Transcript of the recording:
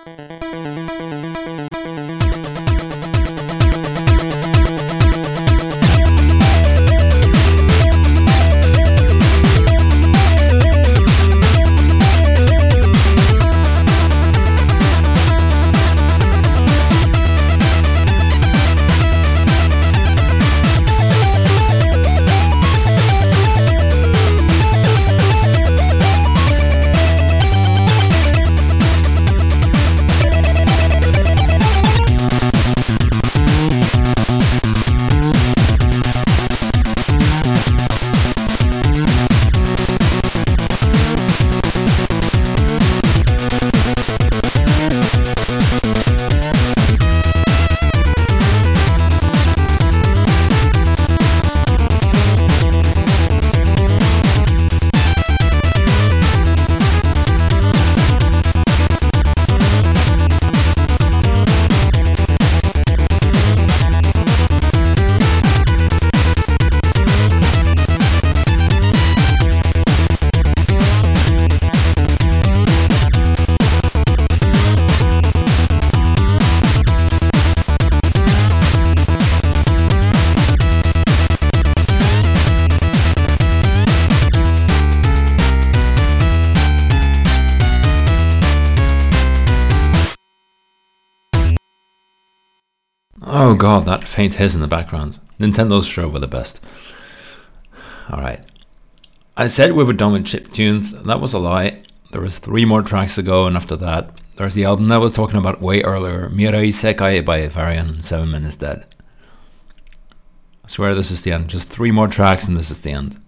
Oh god, that faint hiss in the background. Nintendo's sure were the best. Alright. I said we were done with chiptunes. That was a lie. There was 3 more tracks to go, and after that, there's the album that I was talking about way earlier, Mirai Sekai by Varian, 7 Minutes Dead. I swear this is the end. Just 3 more tracks and this is the end.